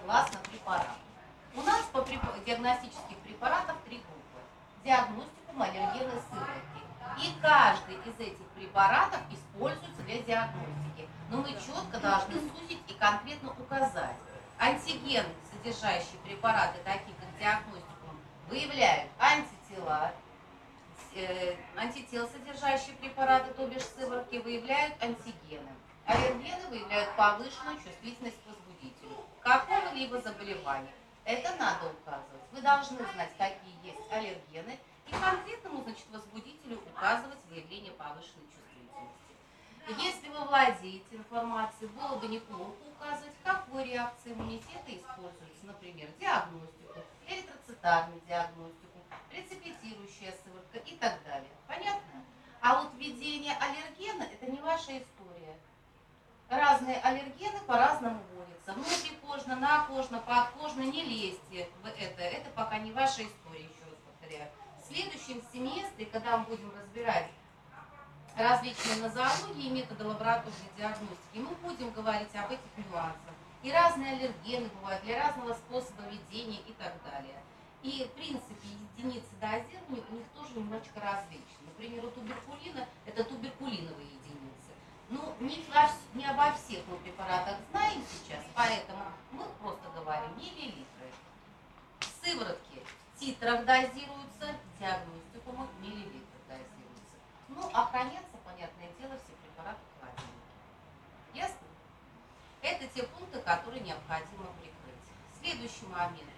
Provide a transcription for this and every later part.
согласно препарату. У нас по диагностических препаратов 3 группы. Диагностикум, аллергены, сыворотки. И каждый из этих препаратов используется для диагностики. Но мы четко должны сузить и конкретно указать. Антиген, содержащие препараты, такие как диагностикум, выявляют антитела, антител, содержащие препараты, то бишь сыворотки, выявляют антигены. Аллергены выявляют повышенную чувствительность к возбудителю какого-либо заболевания. Это надо указывать. Вы должны знать, какие есть аллергены, и конкретному, значит, возбудителю указывать выявление повышенной чувствительности. Если вы владеете информацией, было бы неплохо указывать, какой реакции иммунитета используется, например, диагностику, эритроцитарную диагностику, рецепитирующая сыворотка и так далее. Понятно? А вот введение аллергена – это не ваша история. Разные аллергены по-разному вводятся. Внутрикожно, накожно, подкожно, не лезьте в это. Это пока не ваша история, еще раз повторяю. В следующем семестре, когда мы будем разбирать различные нозологии и методы лабораторной диагностики, мы будем говорить об этих нюансах. И разные аллергены бывают для разного способа ведения и так далее. И, в принципе, единицы дозирования у них тоже немножечко различны. Например, у туберкулина это туберкулиновые единицы. Ну, не обо всех мы препаратах знаем сейчас, поэтому мы просто говорим миллилитры. Сыворотки в титрах дозируются, диагностикумы в миллилитрах дозируются. Ну, а хранятся, понятное дело, все препараты в холодильнике. Ясно? Это те пункты, которые необходимо прикрыть. Следующий момент.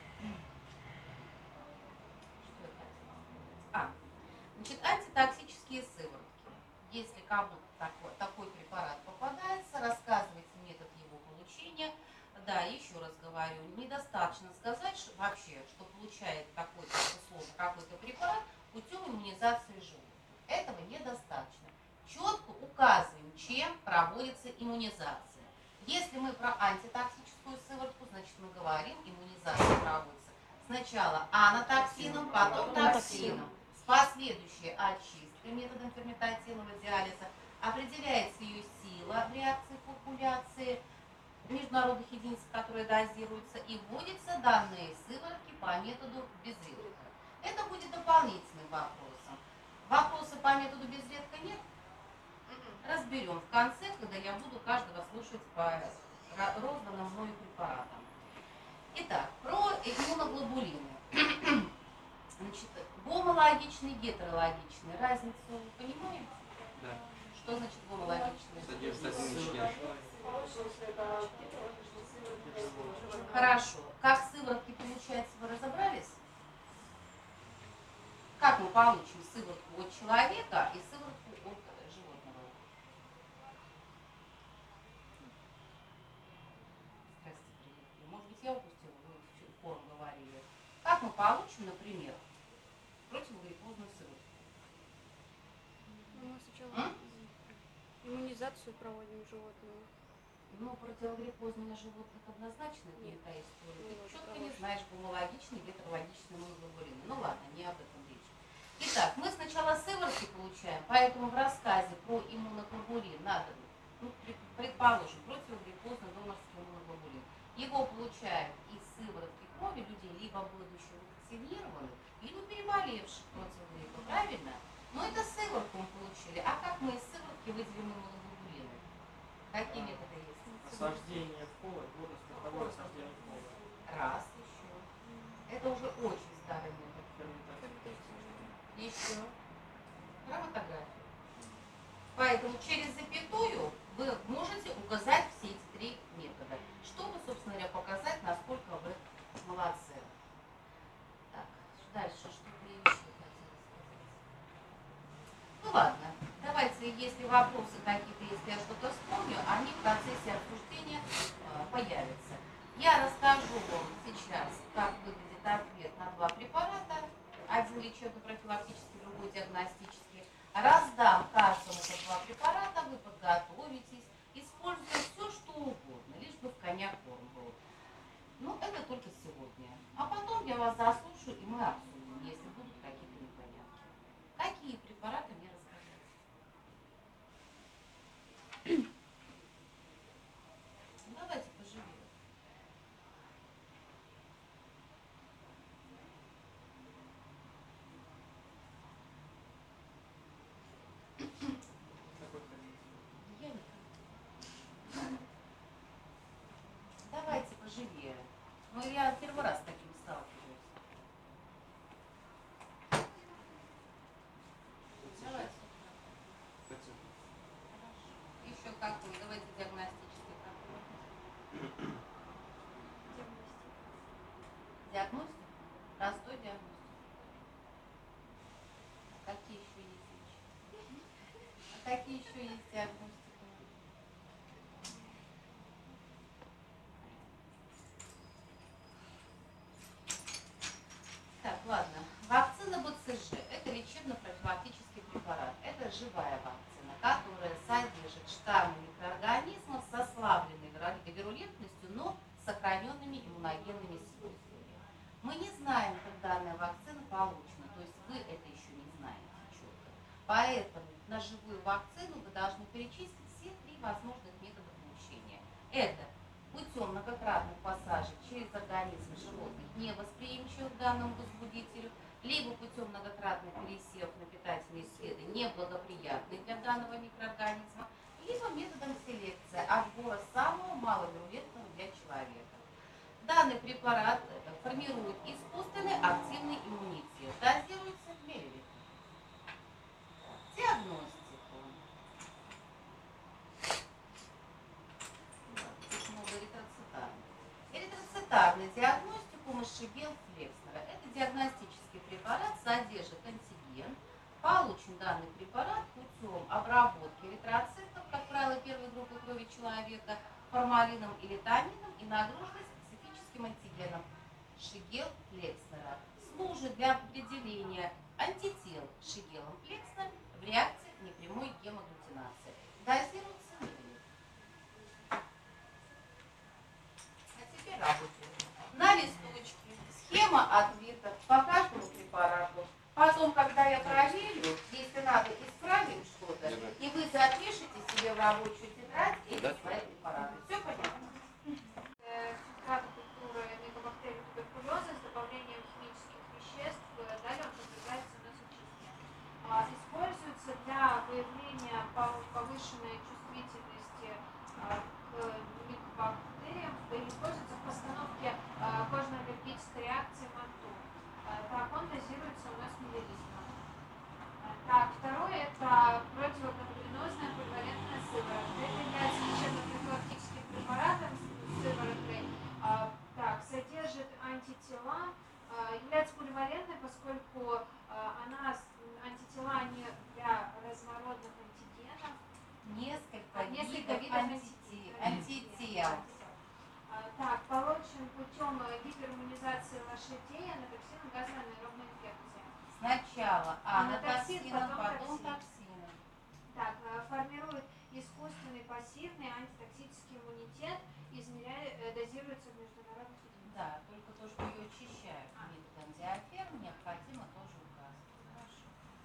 Что я хотела сказать? Значит, антитоксические сыворотки. Если кому-то такой препарат попадается, рассказывайте метод его получения. Да, еще раз говорю, недостаточно сказать что вообще, что получает такой-то, условно, какой-то препарат путем иммунизации животных. Этого недостаточно. Четко указываем, чем проводится иммунизация. Если мы про антитоксическую сыворотку, значит мы говорим, иммунизация проводится сначала анатоксином, потом токсином, с последующей очисткой методом ферментативного диализа. Определяется ее сила в реакции популяции международных единиц, которые дозируются, и вводятся данные сыворотки по методу безредка. Это будет дополнительным вопросом. Вопросы по методу безредка нет? Разберем в конце, когда я буду каждого слушать по розданным мною препаратам. Итак, про иммуноглобулины. Значит, гомологичный, гетерологичный. Разницу вы понимаете? Да. Что значит гомологичный? Хорошо. Как сыворотки получается, вы разобрались? Как мы получим сыворотку от человека и сыворотку от животного? Здравствуйте, приехали. Может быть, я упустила, вы хором говорили. Как мы получим, например, противогриппозную сыворотку? Мы сначала иммунизацию проводим животного. Ну, противогриппозные на животных однозначно не та история. Ты четко не знаешь, гомологичный, гетерологичный иммуноглобулины. Ну ладно, не об этом речь. Итак, мы сначала сыворотки получаем, поэтому в рассказе про иммуноглобулин надо, предположим, противогриппозный донорский иммуноглобулин. Его получают из сыворотки крови людей, либо будущих вакцинированных, либо переболевших против гриппа, правильно? Но это сыворотку мы получили. А как мы из сыворотки выделим иммуноглобулины? Какие методы есть? Осаждение в поле, водно-спиртовое осаждение в поле. Раз, еще. Это уже очень старый метод. Еще. Хроматография. Поэтому через запятую вы можете указать все эти 3 метода, чтобы, собственно говоря, показать, насколько вы молодцы. Так, дальше, что я еще хотела сказать. Ну ладно, давайте, если вопросы какие-то, если я что-то вспомню, они в процессе обсуждения появятся. Я расскажу вам сейчас, как выглядит ответ на 2 препарата. Один лечебно-профилактический, другой диагностический. Раздам каждому по 2 препарата, вы подготовитесь, используя все, что угодно, лишь бы в коня корм был. Ну, это только сегодня. А потом я вас заслушаю, и мы обсудим, если будут какие-то непонятки. Какие препараты мне рассказать? Давайте поживее. Ну, я первый раз с таким сталкиваюсь. Давайте. Еще какой? Давайте диагностический какой. Диагностика? Простой диагностика. А какие еще есть вещи? А какие еще есть диагностики? Так, ладно. Вакцина БЦЖ – это лечебно-профилактический препарат. Это живая вакцина, которая содержит штаммы микроорганизмов с ослабленной вирулентностью, но сохраненными иммуногенными свойствами. Мы не знаем, как данная вакцина получена, то есть вы это еще не знаете четко. Поэтому на живую вакцину вы должны перечислить все 3 возможных метода получения. Это путем многократных пассажей через организм животных, не восприимчивых к данному возбудителю, либо путем многократных пересевов на питательные среды, неблагоприятные для данного микроорганизма, либо методом селекции, отбора самого маловирулентного для человека. Данный препарат формирует искусственный активный иммунитет, дозируется миллилитром. Диагностику. Эритроцитарную диагностику Мошигел Флекснера. Это диагностический препарат, содержит антиген. Получен данный препарат путем обработки эритроцитов, как правило, первой группы крови человека, формалином или тонидом и нагруженной специфическим антигеном Шигел Флекснера. Служит для определения антител Шигелом Флекснером в реакции непрямой гемагглютинации. Дозируется миллилитр. А теперь работаем. На листочке схема ответов по каждому препарату. Потом, когда я проверю, если надо исправить что-то, и вы запишите себе в рабочую тетрадь эти свои препараты. Все понятно? Субстрата культуры микобактерий туберкулеза с добавлением химических веществ, далее он подвергается насочистке. Используется для выявления повышенной чувствительности к микобактериям, используется в постановке кожно-аллергической реакции МАТУ. Так, он дозируется у нас миллилитром. Так, второе – это противогангренозная поливалентная сыворотка. Это является лечебно-профилактическим препаратом с сывороткой. Так, содержит антитела, является поливалентной, поскольку антитела не для разнородных антигенов. Несколько видов антител. Так, получен путем гипериммунизации лошадей анатоксином газовой анаэробной инфекции. Сначала анатоксином, потом токсин. токсином. Так, формирует искусственный пассивный антитоксический иммунитет, дозируется в международных единицах. Да, только то, что ее очищают методом диаферм, необходимо тоже указывать. Хорошо.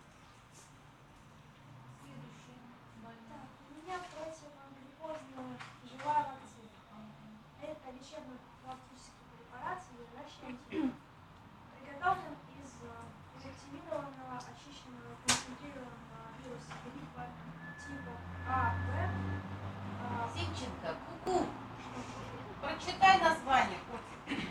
Следующий. Так, у меня противогриппозная живая вакцина. Это лечебно-профилактический препарат, содержащий антиген. Приготовлен из изактивированного, очищенного, концентрированного вируса гриппа типа А, Б. Зинченко, ку-ку. Прочитай название, котик.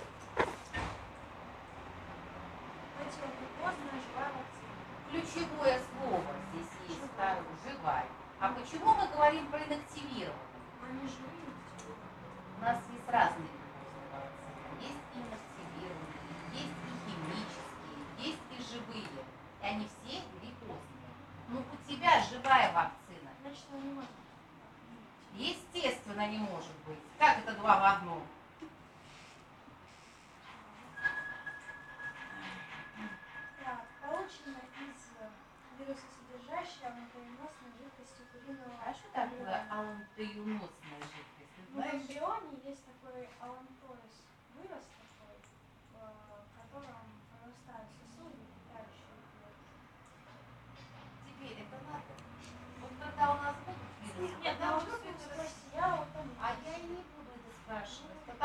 Противогриппозная живая вакцина. Ключевое слово здесь есть, второе, живая. А почему мы говорим про инактивированную? Они живые. У нас есть разные гриппозные вакцины. Есть и инактивированные, есть и химические, есть и живые. И они все гриппозные. Но у тебя живая вакцина. Значит, она не может. Естественно, не может быть. Как это 2 в 1? Так, получена из вирусосодержащей онкоеносной жидкости куриного. А что такое алантоюносная жидкость? Ты В знаешь? эмбрионе есть такой аланторис вырос такой, в котором прорастают сосуды, питающие клетки. Теперь это надо. Вот когда у нас будут вирусы, Нет, когда ну уже что всё ты это спроси, я вот там. А я и не буду это спрашивать,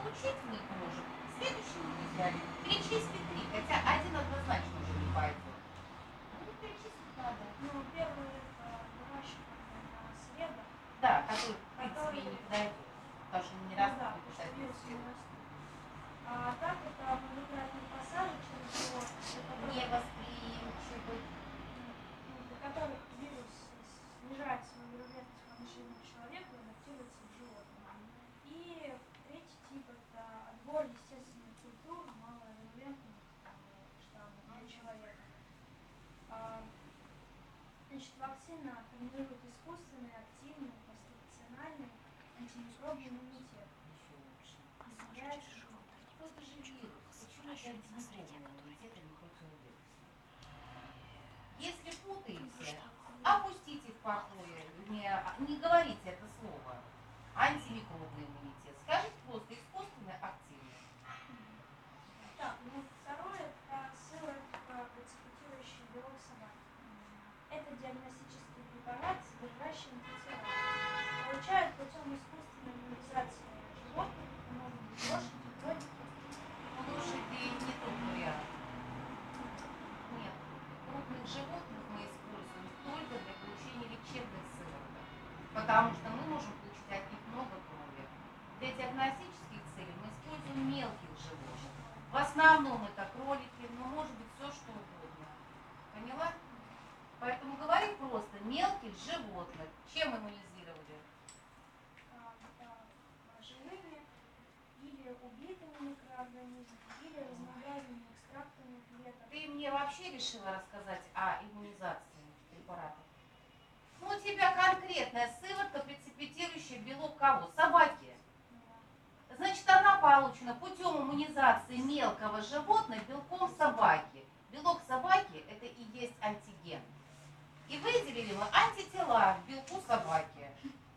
получить мы можем. Следующего мы взяли. Перечислить 3, хотя один однозначно уже не пойдет. Ну, перечислить надо. Ну, первый это выращивание на среда. Да, который, в принципе, и не подойдет. Потому что не раз Да, будет потому что писать вирус не вирус. растет. А так это многократные посады, через него, Невосприимчивый. для которых вирус снижает свою вирулентность по отношению к человеку и адаптируется к животным. И третий тип это отбор естественных культур маловирулентных штаммов для человека. Значит, вакцина формирует искусственный, активный, конституциональный антимикробный иммунитет. Еще лучше. Изменяет Что это же вирус? Почему это антимикробный иммунитет, а не противовирус? Если путаете, опустите в покое, не говорите это слово. Антимикробный иммунитет. Скажите просто искусственный, активный. Так, ну второе это сыворотка, преципитирующий белок собаки. Это диагностический препарат, содержащий антитела. Получают путем искусственной иммунизации животных, это могут быть лошади, кролики. Лошади не тот вариант. Нет. Крупных животных мы используем только для получения лечебных сывороток. Потому что мы можем получить от них много крови. Для диагностических целей мы используем мелких животных. В основном это кролики, но может быть все что угодно. Поняла? Поэтому говори просто мелких животных. Чем иммунизировали? Живыми или убитыми микроорганизмами, или разнообразными экстрактами клеток. Ты мне вообще решила рассказать о иммунизации препаратов? Ну, у тебя конкретная сыворотка, преципитирующая белок кого? Собаки. Значит, она получена путем иммунизации мелкого животного белком собаки. Белок собаки – это и есть антиген. И выделили мы антитела к белку собаки.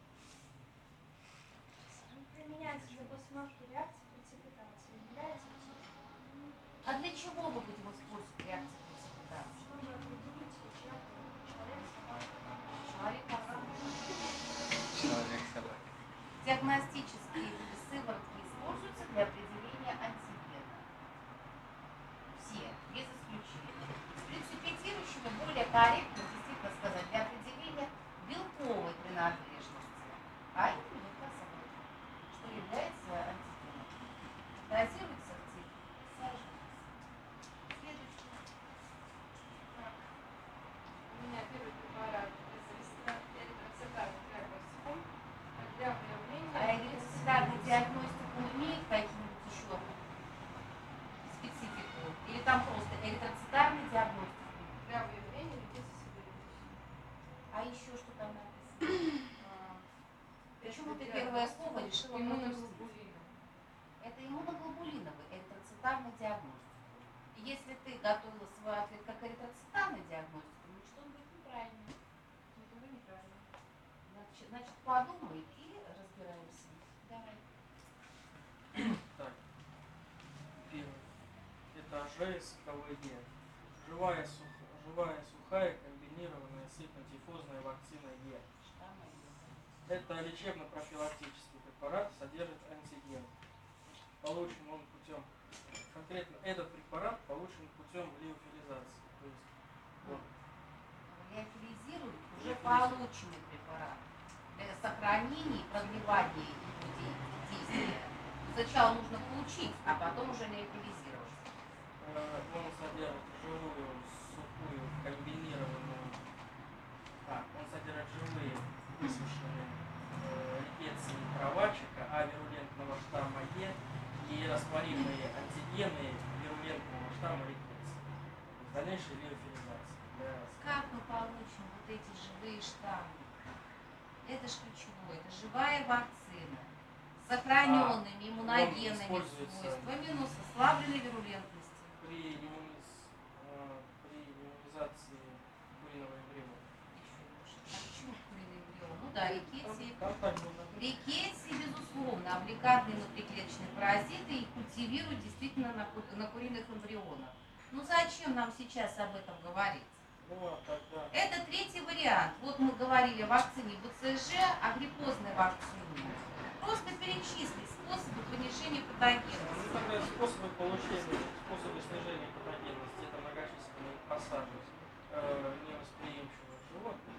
Применяется для постановки реакции преципитации. Является А для чего мы будем использовать реакцию преципитации? чтобы определить человек, собака. Человек-собака. Диагностические сыворотки используются для определения антигена. Все, без исключения. С преципитирующими более корректно действительно сказать для определения белковой принадлежности, а именно белка собаки, что является антигеном. Дозируется в тип саженец. Следующий. У меня первый препарат эритроцитарный диагностикум для выявления. А эритроцитарную диагностику имеет какие-нибудь еще специфику? Или там просто эритроцитарный диагностику? Для выявления лейкоцитовирус. А еще что там написано? Почему ты первое слово решила пропустить? Иммуноглобулин. Это иммуноглобулиновый эритроцитарный диагностик. И если ты готовила свой ответ как эритроцитарный диагностик, ну что-нибудь неправильно. Это уже неправильно. Значит, подумай и разбираемся. Давай. Так. Первый. Это ЖСКВЕ. Живая, сухая, комбинированная сыпно-тифозная вакцина Е. Это лечебно-профилактический препарат, содержит антиген. Получен он путем, конкретно этот препарат получен путем лиофилизации. То есть он Лиофилизируют уже полученный препарат для сохранения и продлевания его действия. Сначала нужно получить, а потом уже лиофилизировать. он содержит живую, сухую, комбинированную, он содержит живые высушенные рикетсии кровачика, вирулентного штамма Е и растворимые антигены вирулентного штамма рикетсии. Дальнейшая лиофилизация. Как мы получим вот эти живые штаммы? Это ж ключевое, это живая вакцина с сохраненными иммуногенными свойствами, но с ослабленной вирулентностью. При иммунизации куриного эмбриона. Еще лучше. А почему куриный эмбрион? Ну да, рикетсии. Там так можно. Рикетсии, безусловно, облигатные внутриклеточные паразиты и культивируют действительно на куриных эмбрионах. Ну зачем нам сейчас об этом говорить? Ну, тогда. Это третий вариант. Вот мы говорили о вакцине БЦЖ, о гриппозной вакцине. Просто перечислить способы понижения патогенность. Ну, тогда способы получения, способы снижения патогенности, это многочисленные пассажи невосприимчивых животных,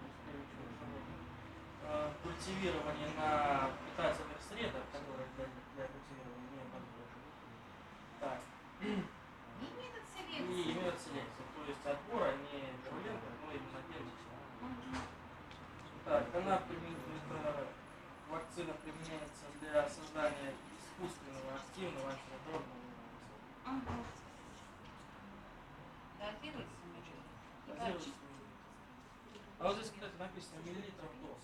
культивирование на питательных средах, которые для культивирования не подходят. Так. И метод И селекции. имеют селекцию, то есть отбор, а не вируленты, но именно генетика. Так, это вакцина применяется для создания искусственного активного антимикробного иммунитета. Дозируется метод. Дозируется. А вот здесь, кстати, написано миллилитров доз.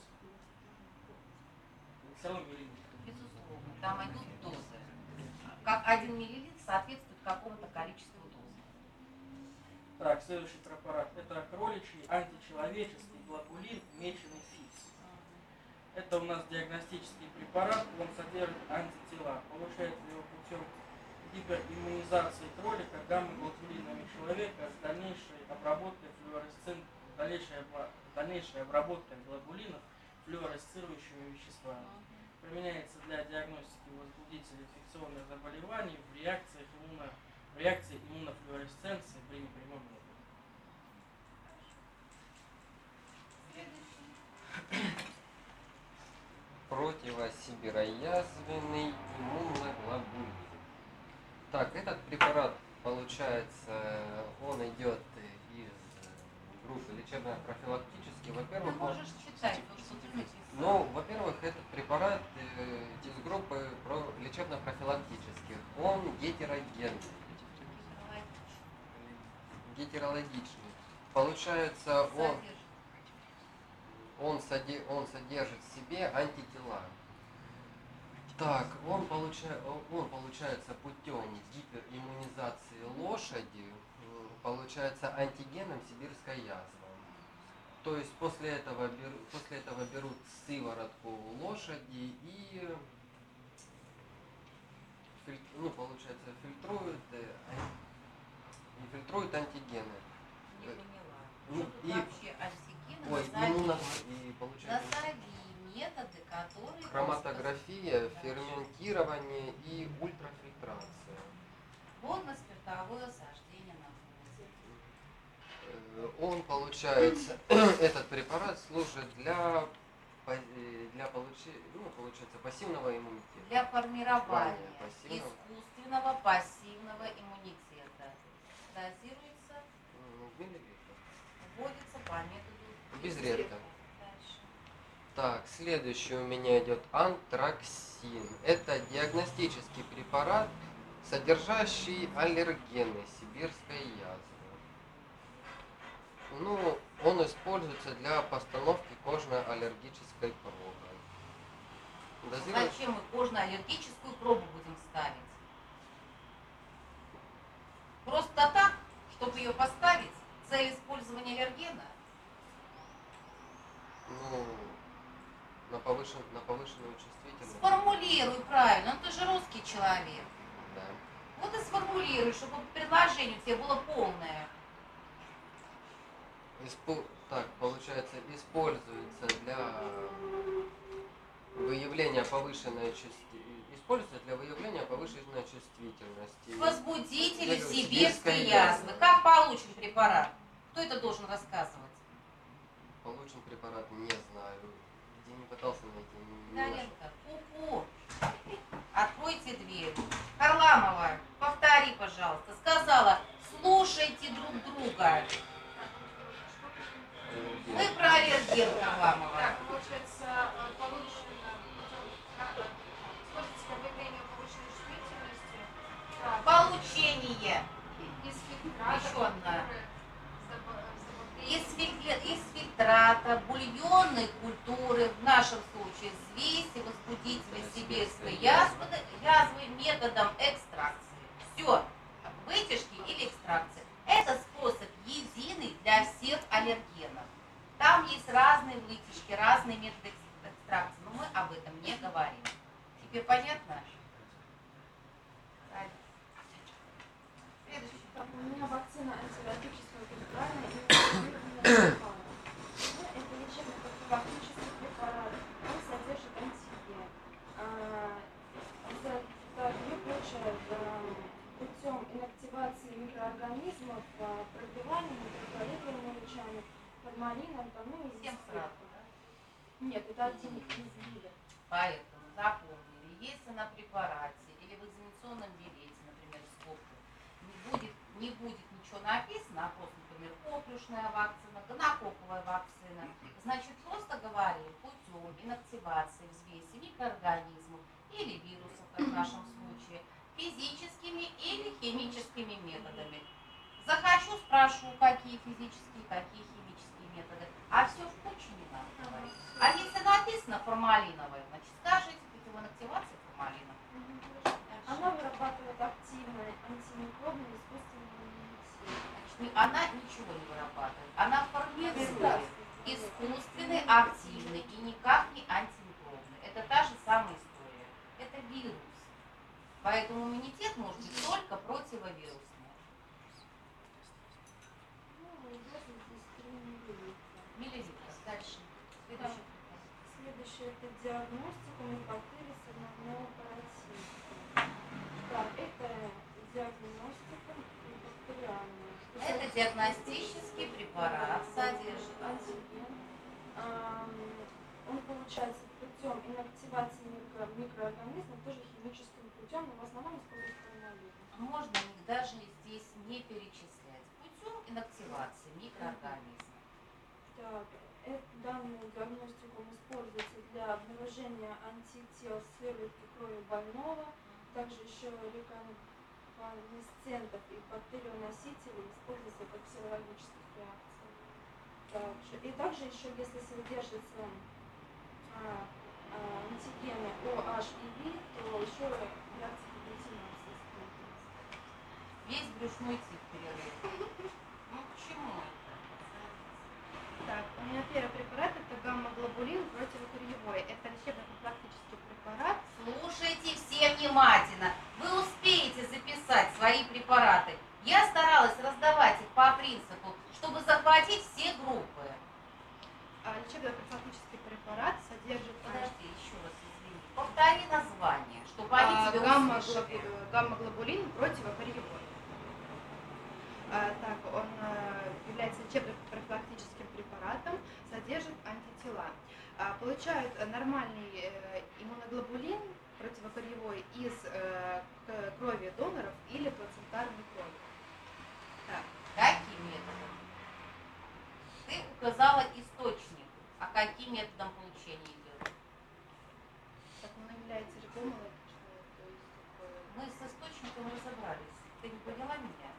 Все равно миллилитров. Безусловно, там идут дозы. Как 1 миллилитр соответствует какому-то количеству доз. Так, следующий препарат. Это кроличий античеловеческий глобулин, меченый фикс. Это у нас диагностический препарат, он содержит антитела. Получается его путем гипериммунизации кролика гамма-глобулинами человека с дальнейшей обработкой дальнейшей обработкой глобулинов флюоресцирующими веществами. Применяется для диагностики возбудителей инфекционных заболеваний в реакции иммунофлюоресценции при непрямом методе. Противосибироязвенный иммуноглобулин. Так, этот препарат, получается, он идет из группы лечебно-профилактический. Ты Во-первых, можешь читать то, что ты написал. ну, во-первых, этот препарат из группы лечебно-профилактических. Он гетерогенный, гетерологичный. Получается, он содержит в себе антитела. Так, он получается путем гипериммунизации лошади, получается антигеном сибирской язвы. То есть после этого берут сыворотку лошади и фильтруют антигены. Не поняла. Ну, Что тут и- вообще антигены? Ой, Назови. получается Назови методы, которые... хроматография, ферментирование и ультрафильтрация. Водно-спиртовое осаждение на коже. Он, получается, этот препарат служит для получается, пассивного иммунитета. Для формирования Пассивного. искусственного пассивного иммунитета. Дозируется, Миллилитров. вводится по методу Безредко. Дальше. Так, следующий у меня идет антраксин. Это диагностический препарат, содержащий аллергены сибирской язвы. Ну, он используется для постановки кожно-аллергической пробы. Дозируется- Зачем мы кожно-аллергическую пробу будем ставить? Просто так, чтобы ее поставить, цель использования аллергена? Ну, на повышенную чувствительность. Сформулируй правильно, ну ты же русский человек. Да. Вот и сформулируй, чтобы предложение у тебя было полное. Так, получается, используется для выявления повышенной чувствительности. Возбудители Для сибирской язвы. Как получен препарат? Кто это должен рассказывать? Получен препарат, не знаю. Где не пытался найти, не нашел. Даренко, ку-ку. Откройте дверь. Харламова, повтори, пожалуйста. Сказала, слушайте друг друга. Вы про аллерген, Харламова. Так, получается, используется для выявления повышенной чувствительности. Так, Получение. из фильтрата, Еще одна. добавления. Из фильтрата бульонной культуры, в нашем случае взвеси возбудителя сибирской язвы методом экстракции. Все, вытяжки или экстракции. Это способ единый для всех аллергенов. Там есть разные вытяжки, разные методы экстракции, но мы об этом не говорим. Тебе понятно? Следующий. У меня вакцина антибиотического гриппальная и это лечебно-профилактический препарат. Он содержит антиген. Изотропин инактивации микроорганизмов, прогреванием, микроклоридовыми лучами, формалином, ну и Всем сразу, да? Нет, это один из видов. Поэтому запомнили, если на препарате или в экзаменационном билете, например, в скобках, не будет ничего написано, а просто, например, коклюшная вакцина, гонококковая вакцина, значит, просто говорим путем инактивации взвеси микроорганизмов или вирусов, как в нашем случае, физическими или химическими методами. Захочу, спрошу, какие физические, какие химические методы, а все в кучу не надо говорить. А если написано формалиновое, значит, скажите путем инактивации формалина. Она вырабатывает активное антимикробное искусственное иммунитет. Значит, она ничего не вырабатывает, она формирует искусственный, активный и никак не антимикробный. Это та же самая история. Это вирус. Поэтому иммунитет может быть только противовирусный. Миллилитров. Дальше. Следующее это диагностика микобактерий сальмонелла паротита. Так, это диагностика микобактериальная. Это диагностический препарат, содержит антиген. Он получается путем инактивации микроорганизмов, тоже химическим путем, но в основном используется формалин. Можно их даже здесь не перечислять. Путем инактивации микроорганизма. Так, данную диагностику используется для обнаружения антител сыворотки крови больного, также еще реконвалесцентов и бактерионосителей используется как серологических реакций. И также еще, если содержатся антигены OH и V, то еще реакция аглютинации используется. Весь брюшной тип перерыв. Ну почему это? Так, у меня первый препарат это гамма-глобулин противокурьевой. Это лечебно-профилактический препарат. Слушайте все внимательно. Вы успеете записать свои препараты. Я старалась раздавать их по принципу, чтобы захватить все группы. Лечебно-профилактический препарат содержит Подожди, еще раз извини. Повтори название, чтобы они тебя услышали. гамма-глобулин противокурьевой. Так, он является лечебно-профилактическим препаратом, содержит антитела. Получают нормальный иммуноглобулин противокурьевой из крови доноров или плацентарной крови. Так. Каким методом? Ты указала источник. А каким методом получения идет? Так он является рекомолотичным, то есть Мы с источником разобрались. Ты не поняла меня?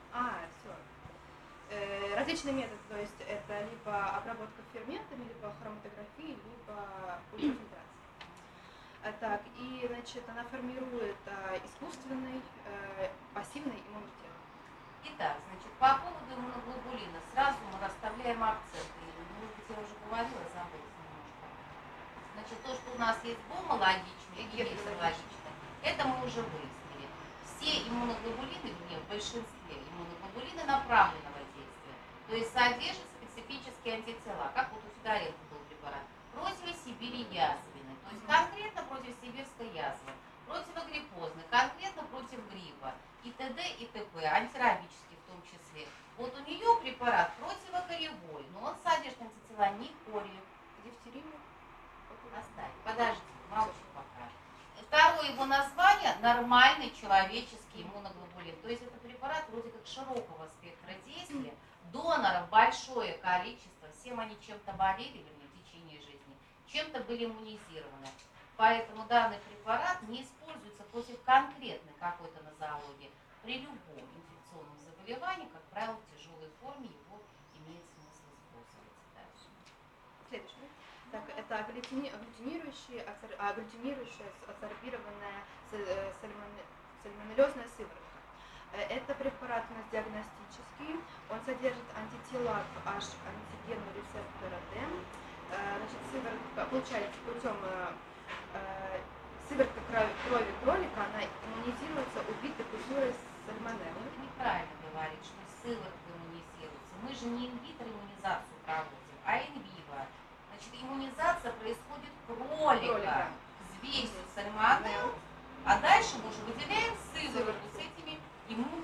все. Различные методы, то есть это либо обработка ферментами, либо хроматография, либо ультрафильтрация. Так, и значит, она формирует искусственный пассивный иммунитет. Итак, значит, по поводу иммуноглобулина сразу мы расставляем акценты. Может быть, я уже говорила, забыла немножко. Значит, то, что у нас есть гомологичное и гетерологичное, это мы уже выяснили. Все иммуноглобулины, в большинстве иммуноглобулины направленного действия, то есть содержат специфические антитела, как вот у Федоренко был препарат, противосибирьязвенный, то есть конкретно против сибирской язвы, противогриппозный, конкретно против гриппа, и т.д. и т.п., антирабический в том числе. Вот у нее препарат противокоревой, но он содержит антитела не кори. Дифтерию. Оставь, подожди, молчи пока. Второе его название – нормальный человеческий иммуноглобулин. То есть это препарат вроде как широкого спектра действия, доноров большое количество, всем они чем-то болели в течение жизни, чем-то были иммунизированы. Поэтому данный препарат не используется против конкретной какой-то нозологии. При любом инфекционном заболевании, как правило, в тяжелой форме его имеет смысл использовать. Дальше. Следующий. Так, это агглютинирующая адсорбированная сальмонеллезная сыворотка. Это препарат у нас диагностический. Он содержит антитела к H-антигену рецептора D. Значит, сыворотка получается путем сыворотка крови кролика, она иммунизируется убитой культурой сальмонеллы. Это неправильно говорить, что сыворотка иммунизируется. Мы же не инвитро иммунизацию проводим, а инвиво. Значит, иммунизация происходит кролика с весью сальмонеллы, а дальше мы уже выделяем сыворотку с этими иммунными антителами.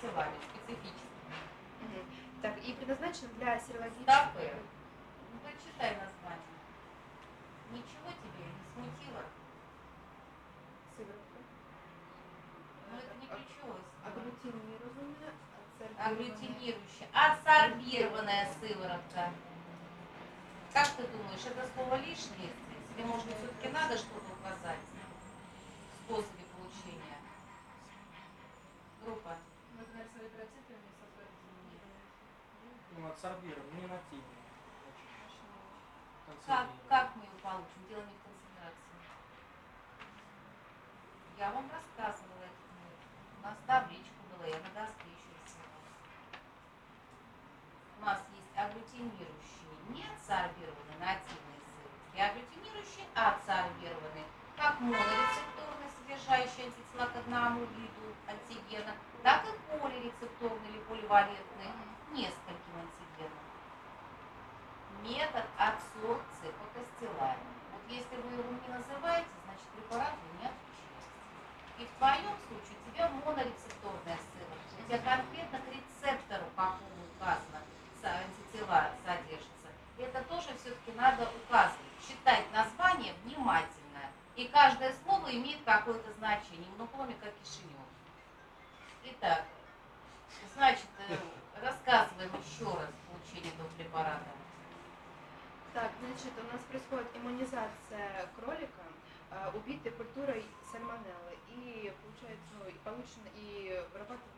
антителами специфическими. Так, и предназначена для серологической... Стопы. Ну, прочитай название. Ничего тебе не смутило? Сыворотка. Но это не ключевое слово. Агглютинированная, Агглютинирующая. Адсорбированная сыворотка. Как ты думаешь, это слово лишнее здесь? Или, может быть, все-таки надо что-то указать в способе получения? Группа. Например, с эритроцитами, с адсорбированными. Ну, адсорбирован, не нативный. Как мы ее получим? Дело не в концентрации. Я вам рассказывала этот мир. У нас табличка была, я на доске еще рисовала. У нас есть агглютинирующие, не адсорбированные нативные сыворотки, а агглютинирующие адсорбированные, как монорецепторные, содержащие антитела к одному виду антигена, так и полирецепторные или поливалентные, нескольким антигенам. Метод адсорбции по костеланию. Вот если вы его не называете, значит препарат вы не отвечаете. И в твоем случае у тебя монорецепторная сыворотка, у тебя конкретно к рецептору, какому указано, антитела содержатся. Это тоже все-таки надо указывать, читать название внимательно. И каждое слово имеет какое-то значение, ну кроме как Кишинев. Итак, значит, рассказываем еще раз получение этого препарата. Так, значит, у нас происходит иммунизация кролика, убитой культурой сальмонеллы, и получается, ну, и получено, и вырабатывается.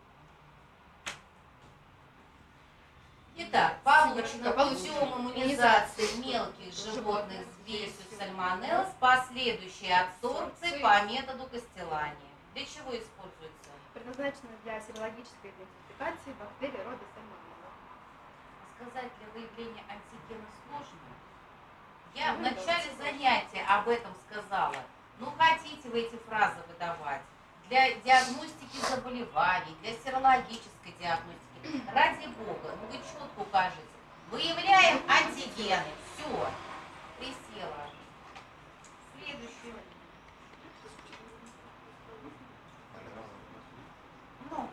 Итак, получено путем иммунизации мелких животных с весью сальмонеллы с последующей адсорбцией по методу костелания. Для чего используется? Предназначена для серологической идентификации бактерий рода сальмонелла. Сказать для выявления антигена сложно. Я в начале занятия об этом сказала. Ну, хотите вы эти фразы выдавать для диагностики заболеваний, для серологической диагностики. Ради бога, ну вы четко укажите. Выявляем антигены. Все. Присела. Следующее. Ну.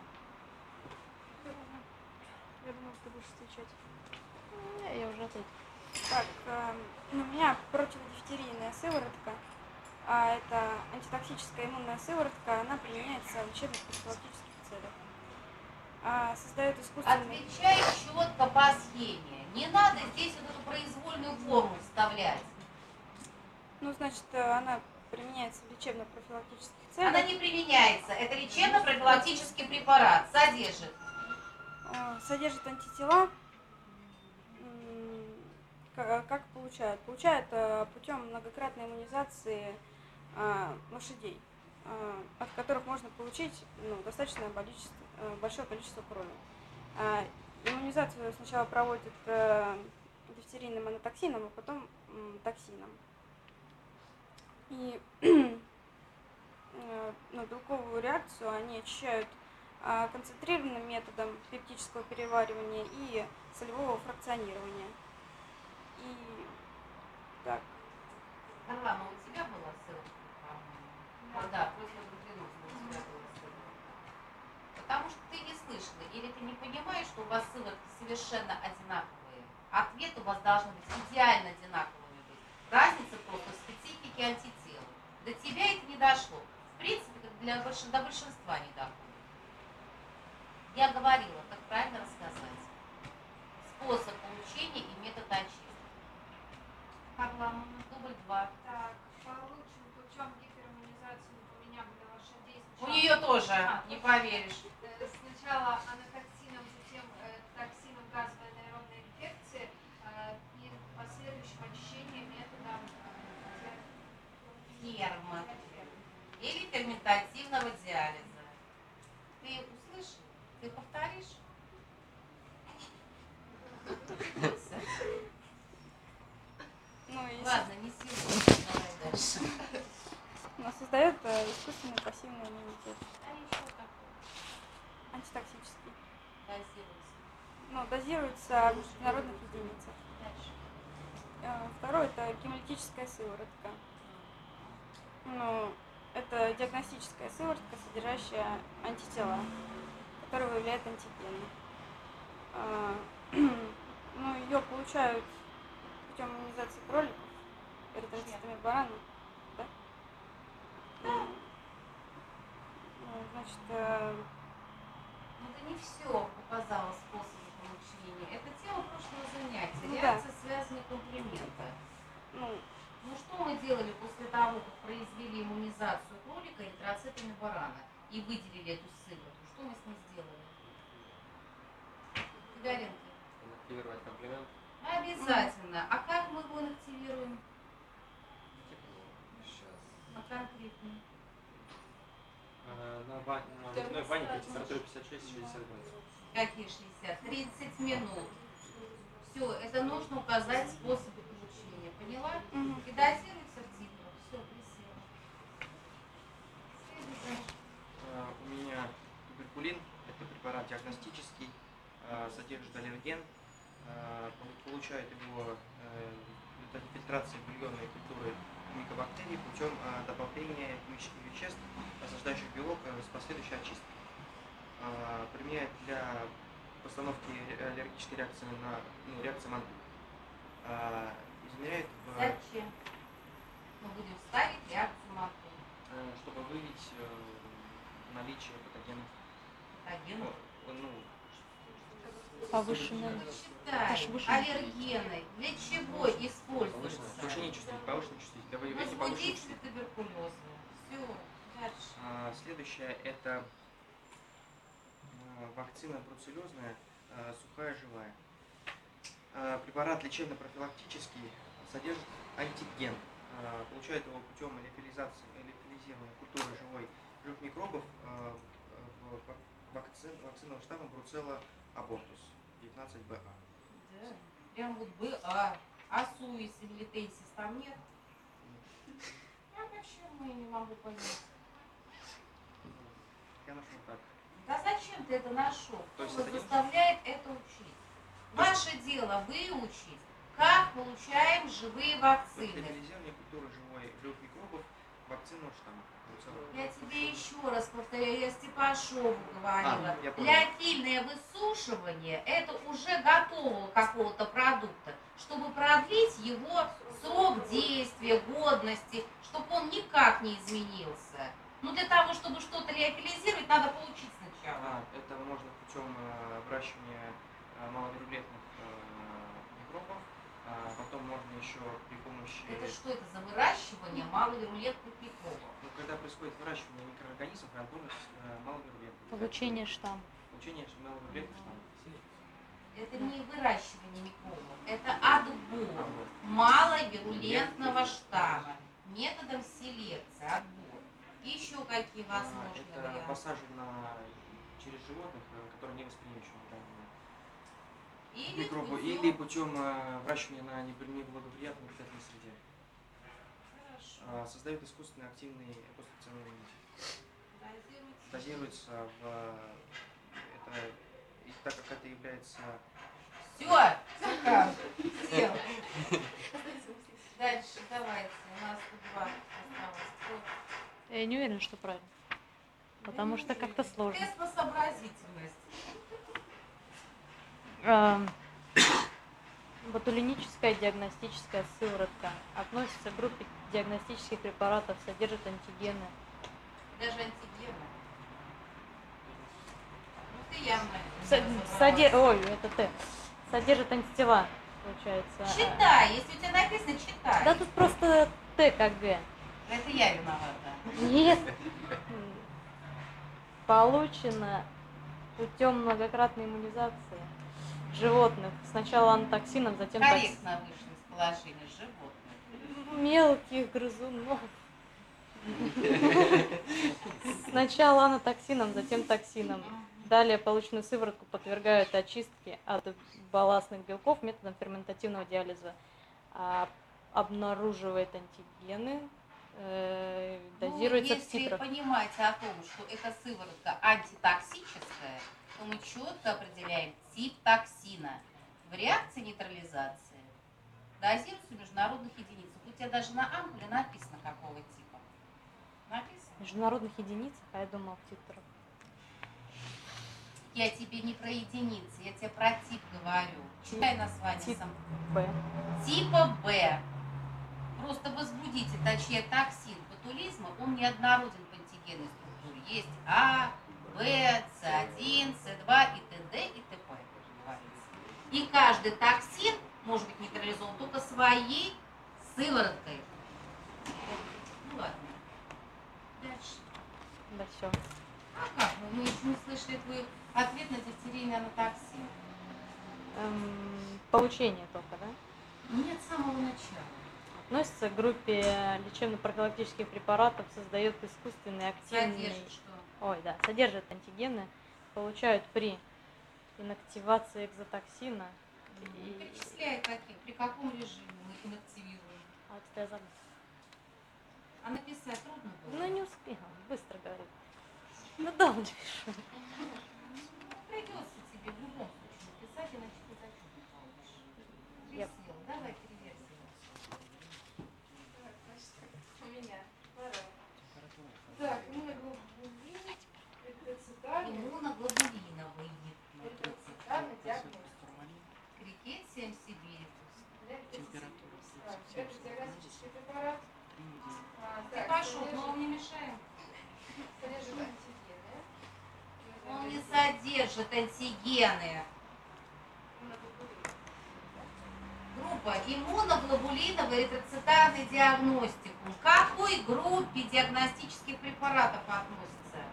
Я думала, что ты будешь отвечать. Я уже ответила. Так, у меня противодифтерийная сыворотка, а это антитоксическая иммунная сыворотка, она применяется в лечебно-профилактических целях. Создает искусственный... Отвечай четко по схеме. Не надо здесь вот эту произвольную форму вставлять. Ну, значит, она применяется в лечебно-профилактических целях. Она не применяется. Это лечебно-профилактический препарат. Содержит антитела. Как получают? Получают путем многократной иммунизации лошадей, от которых можно получить достаточно большое количество крови. Иммунизацию сначала проводят дифтерийным анатоксином, а потом токсином. И белковую реакцию они очищают концентрированным методом пептического переваривания и солевого фракционирования. И так. Орлана, у тебя была ссылка, по-моему? Да, против бруцеллеза у тебя была ссылка. Потому что ты не слышала, или ты не понимаешь, что у вас ссылки совершенно одинаковые. Ответы у вас должны быть идеально одинаковыми быть. Разница просто в специфике антител. До тебя это не дошло. В принципе, до большинства не доходит. Я говорила, как правильно рассказать. Способ получения и метод очистки. Харламовна, дубль 2. Так, получим путем гипериммунизации у меня были лошадей. У нее тоже, не поверишь. Сначала анатоксином, затем токсином газовой анаэробной инфекции и последующим очищением методом Ферма. Или ферментативного диализа. Ты услышал? Ты повторишь? Ладно, не сильно, давай дальше. Она создает искусственный пассивный иммунитет. А еще такой. Антитоксический. Дозируйся. Дозируется в международных единицах. Дальше. Второе – это гемолитическая сыворотка. Это диагностическая сыворотка, содержащая антитела, который выявляет антигены. Ну, ее получают путем иммунизации кроликов эритроцитами барана. Да? Ну, значит, Ну, это не все показало способы получения. Это тема прошлого занятия. Ну да. Реакция связанных комплимента. ну, Ну, что мы делали после того, как произвели иммунизацию кролика эритроцитами барана и выделили эту сыворотку? Что мы с ней сделали? Федоренко. Инактивировать комплимент. Обязательно. А как мы его инактивируем? Сейчас. А конкретнее? На водяной бане при температуре 56-60 градусов. Какие 60? 30 минут. Все, это нужно указать способы получения. Поняла? И дозируется в титрах. Все, присела. У меня туберкулин, это препарат диагностический, содержит аллерген. Получает его фильтрации бульонной культуры микобактерий путем добавления химических веществ, осаждающих белок с последующей очисткой. Применяет для постановки аллергической реакции на реакции Манделя. Измеряет Зачем? Мы будем ставить реакцию Манделя. чтобы выявить наличие патогенов. Патогенов? повышенная. Считай, аллергены. Для чего используются? Повышение чувствительности, повышенная чувствительность. Для выявления повышенной Возбудитель чувствительности. туберкулеза. Все, дальше. Следующее это вакцина бруцеллезная, сухая живая. Препарат лечебно-профилактический содержит антиген. Получает его путем лифилизирования культуры живых микробов вакцинным штаммом Brucella abortus 19BA. Да. Прям вот БА. А суис или литейсис там нет? Я почему не могу понять. Я нашел так. Да зачем ты это нашел? То Кто есть вас это не- заставляет это учить? Ваше дело выучить, как получаем живые вакцины. Лифилизирование культуры живых микробов вакцинного штамма Brucella. Я тебе еще раз повторяю, я Степашову говорила. Я понял. Леофильное высушивание это уже готового какого-то продукта, чтобы продлить его срок действия, годности, чтобы он никак не изменился. Ну для того, чтобы что-то леофилизировать, надо получить сначала. Это можно путем выращивания маловирулентных микробов. Потом можно еще при помощи... Это что это за выращивание маловирулентных микробов? Когда происходит выращивание микроорганизмов, рандомных маловирулентных. Получение штамма. Получение маловирулентных штаммов. Это не выращивание микробов, это отбор маловирулентного штамма методом селекции, отбор. Еще какие возможны Это варианты? посажено через животных, которые не восприимчивы к Или микробу, путем- или путем выращивания на неблагоприятной питательной среде. Хорошо. Создают искусственно активный постфункциональный иммунитет. Дозируется. Дозируется и так как это является... Все, сел. Дальше давайте, у нас тут два осталось. Я не уверена, что правильно. Потому что как-то сложно. Тест на сообразительность. Ботулиническая диагностическая сыворотка относится к группе диагностических препаратов, содержит антигены. Даже антигены. Ну ты явно. Содержит антитела, получается. Читай, если у тебя написано, читай. Да тут просто Т как Г. Это я виновата. Нет. Получено путем многократной иммунизации животных. Сначала анатоксином, затем Корректно вышло из положения животных. мелких грызунов. Сначала анатоксином, затем токсином. Далее полученную сыворотку подвергают очистке от балластных белков методом ферментативного диализа. Обнаруживает антигены, дозируется в если титрах. понимаете о том, что эта сыворотка антитоксическая, то мы четко определяем тип токсина. В реакции нейтрализации дозируется в международных единицах. У тебя даже на ампуле написано, какого типа. В Написано? международных единицах, а я думала в титрах. Я тебе не про единицы, я тебе про тип говорю. Читай название Тип сам. Б. Типа Б. Просто возбудитель, точнее токсин ботулизма, он неоднороден по антигенной структуре. Есть А, Б, С1, С2 и т.д. и т.п. И каждый токсин может быть нейтрализован только своей сывороткой. Ну ладно. Дальше. Да, все. А как? Мы еще не слышали твой ответ на дифтерийный анатоксин. Получение только, да? Нет, с самого начала. Относится к группе лечебно-профилактических препаратов, создает искусственный активный... Содержит что? Ой, да, содержит антигены, получают при инактивации экзотоксина. Перечисляй каким, при каком режиме мы инактивируем. А вот это я забыла. А написать трудно было? Ну, не успела, быстро говорит. Ну, долго пишу. Придется тебе в любом случае написать, иначе ты зачем не получишь. Присел, давай переверь его. Так, значит, у меня второе. Так, иммуноглобулин, эритроцитарный, Иммуноглобулиновый эритроцитарный диагностик. Крикетием сибирикус. Температура. Это диагностический препарат. Ты пошел, но он не мешает. Содержит антигены. Он не содержит антигены. Группа иммуноглобулиновый эритроцитарный диагностикум. К какой группе диагностических препаратов относится?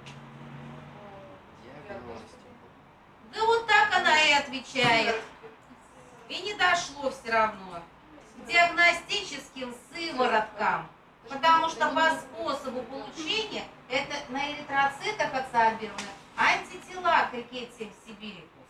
Диагностику. Да вот так она и отвечает. И не дошло все равно. К диагностическим сывороткам. Потому что по способу получения это на эритроцитах адсорбированы антитела к рикетиям сибирикус.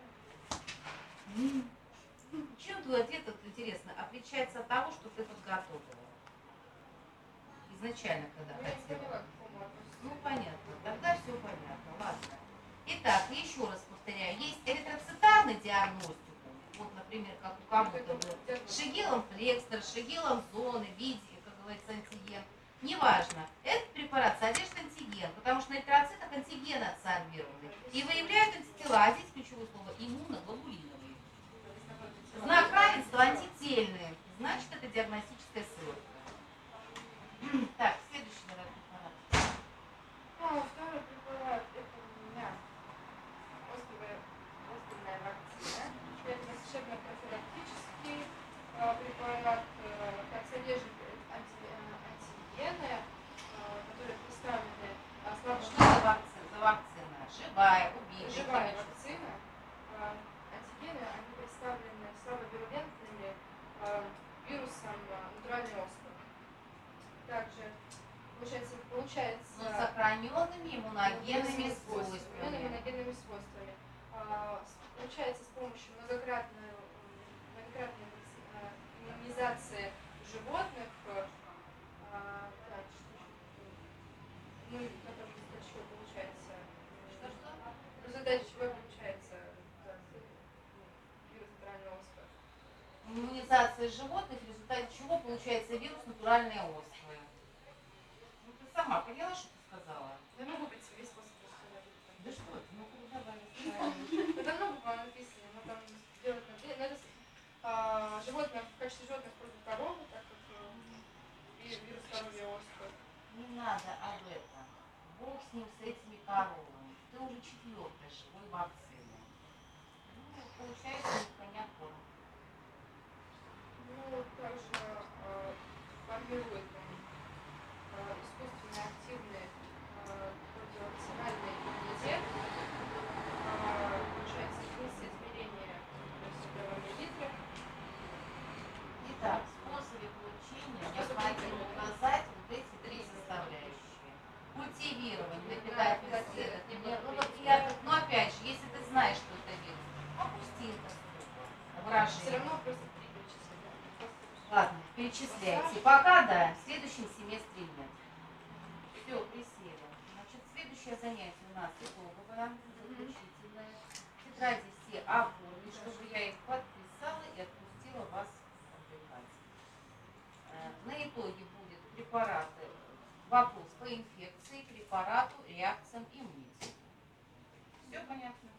Чем твой ответ, интересно, отличается от того, что ты подготовила? Изначально, когда хотела. Ну, понятно. Тогда все понятно. Ладно. Итак, еще раз повторяю. Есть эритроцитарный диагностикум. Вот, например, как у кого-то был шигелом флекстер, шигелом зоны, види, как говорится, антиген. Неважно. Этот препарат содержит антиген, потому что на эритроцитах антигены адсорбированы. И выявляют антитела. А здесь ключевое слово иммуноглобулиновые. Знак равенства антительные. Значит, это диагностическая ссылка. Так, следующий давай препарат. Второй препарат это у меня оспенная вакцина. Это лечебно-профилактический препарат, как содержит антигены, которые представлены Что за вакцина? За вакцина? Живая, убийная. живая вакцина. Антигены, они представлены слабовирулентными вирусом натуральной оспы. Также получается Но сохраненными иммуногенными свойствами. иммуногенными свойствами. Получается с помощью многократной иммунизации животных, ну и потом в результате чего получается, в результате чего получается вирус натуральной оспы. Иммунизация животных, в результате чего получается вирус натуральной оспы. Ну ты сама поняла, что ты сказала? Да могу быть весь способ рассказать. Да что ты, ну-ка давай рассказывай. Это много, по-моему, написано, но там делать надо животных, в качестве животных против коровы, так как вирус коровьей оспы. Не надо об этом. Бог с ним, с этими коровами. Ты уже четвертая живой вакцины. Ну, получается непонятно. Ну, также формирует он искусственно активный противовакцинальный иммунитет. Получается единица измерения в миллилитрах. Итак, в способе получения необходимо указать вот эти три составляющие. Культивирование, напитательность, ну опять же, если ты знаешь, что это вирус, опусти это Все выражение. равно просто три перечисления. Ладно, перечисляйте. Пока да, в следующем семестре нет. Все, присели. Значит, следующее занятие у нас итоговое, заключительное. Тетради все оформить, чтобы я их подписала и отпустила вас отдыхать. На итоге будет препараты, вопрос по инфекции, препарату, реакциям иммунитета. Все? Все понятно?